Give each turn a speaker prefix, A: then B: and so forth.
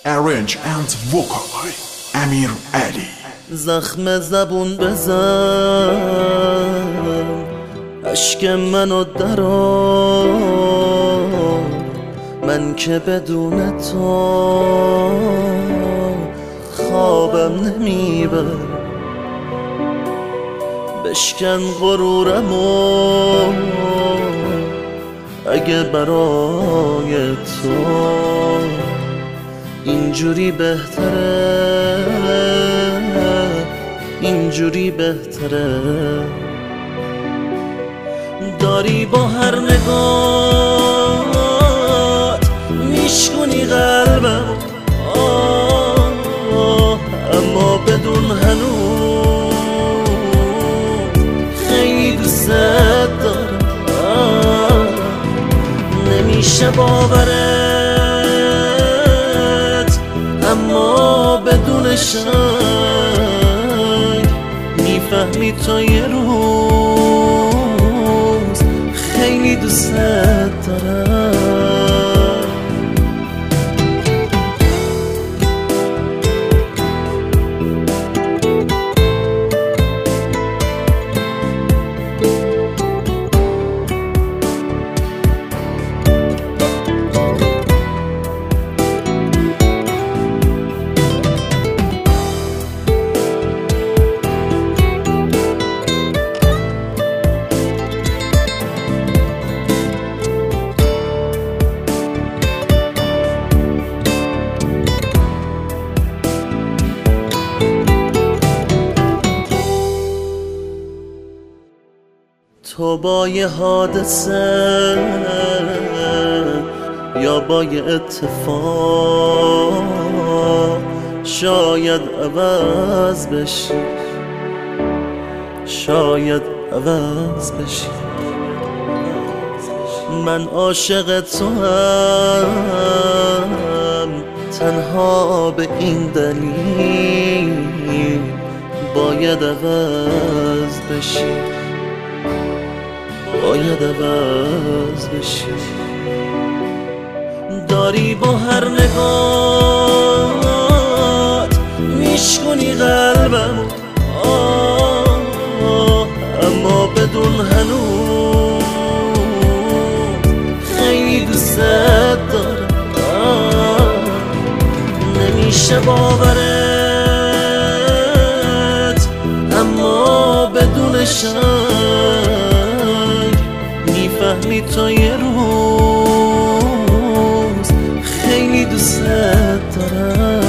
A: Arrange and vocal by امیر علی.
B: زخم زبون بزن، اشک منو درار، من که بدون تو خوابم نمیبر. بشکن غرورمو اگه برای تو اینجوری بهتره، اینجوری بهتره. داری با هر نگاه میشکنی قلبم، اما بدون هنوز خیلی دوست دارم. نمیشه باورت، اما بدون شک میفهمی تا یه روز خیلی دوست دارم. تو با یه حادثه یا با یه اتفاق شاید عوض بشی، شاید عوض بشی. من عاشق تو هم تنها به این دلیل باید عوض بشی، باید عوض بشی. داری با هر نگاه میشکنی قلبم، اما بدون هنوز خیلی دوست دارم. نمیشه باورت، اما بدون شک میفهمی تا یه روز خیلی دوست دارم.